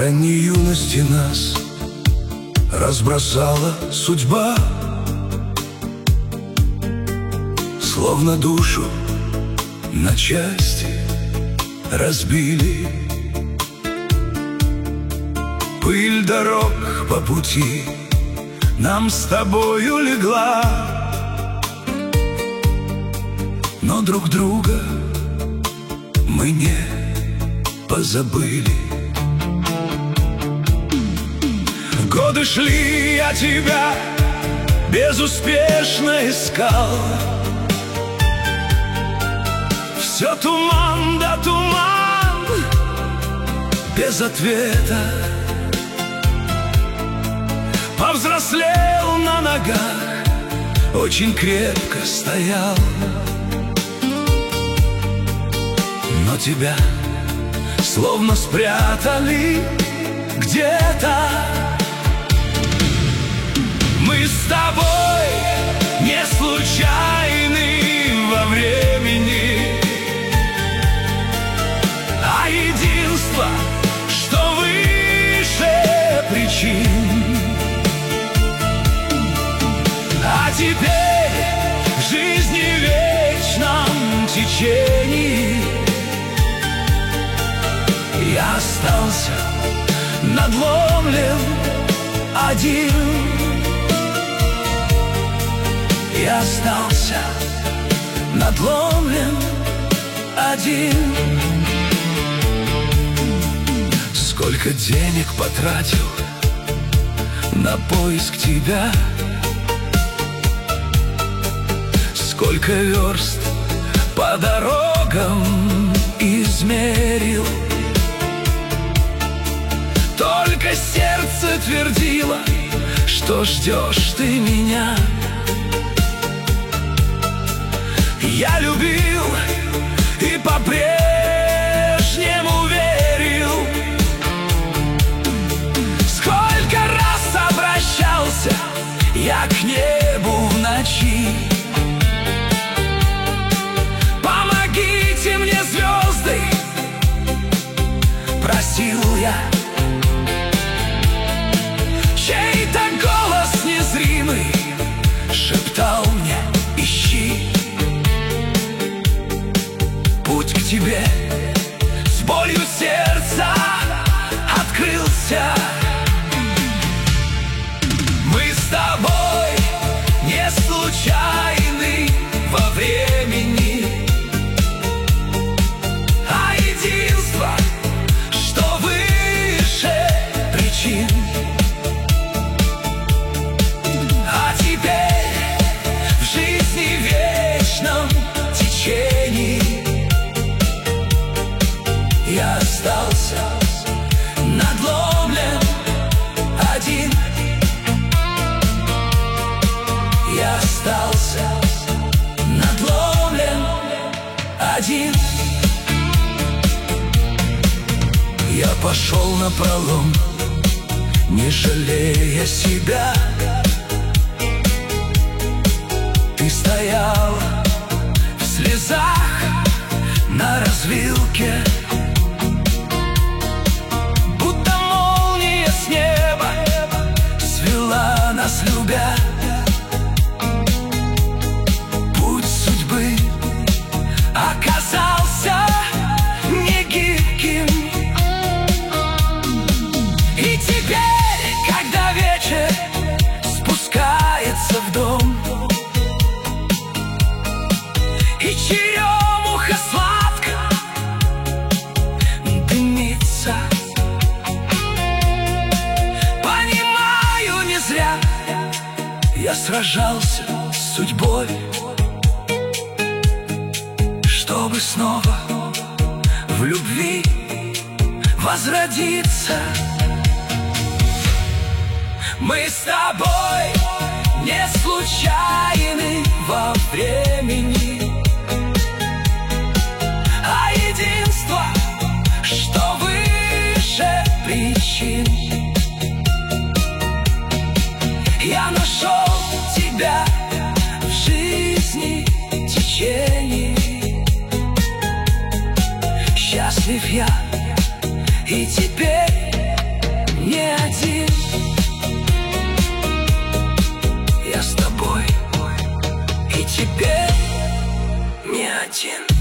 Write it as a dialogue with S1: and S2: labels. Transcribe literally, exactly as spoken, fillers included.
S1: ранней юности нас разбросала судьба, словно душу на части разбили. Пыль дорог по пути нам с тобою легла, но друг друга мы не позабыли. Годы шли, я тебя безуспешно искал. Все туман да туман, без ответа. Повзрослел на ногах, очень крепко стоял. Но тебя словно спрятали где-то. Мы с тобой не случайны во времени, а единство, что выше причин. А теперь в жизни вечном течении я остался надломлен один. Я остался надломлен один. Сколько денег потратил на поиск тебя, сколько верст по дорогам измерил. Только сердце твердило, что ждешь ты меня. Я любил и по-прежнему верил. Сколько раз обращался я к небу в ночи: помогите мне, звезды, просил я. Чей-то голос незримый шептал мне: ищи. Путь к тебе с болью сердца открылся. Мы с тобой не случайны во времени, а единство, что выше причин. А теперь в жизни вечном течении я остался надломлен один. Я остался надломлен один. Я пошел напролом, не жалея себя. Ты стоял в слезах на развилке, будто молния с неба свела нас, любя. Путь судьбы оказался негибким. И теперь, когда вечер спускается в дом, и черемуха сладко дымится, понимаю, не зря я сражался с судьбой, чтобы снова в любви возродиться. Мы с тобой не случайны во времени, а единство, что выше причин. Я нашел тебя в жизни течении. Счастлив я, и теперь один.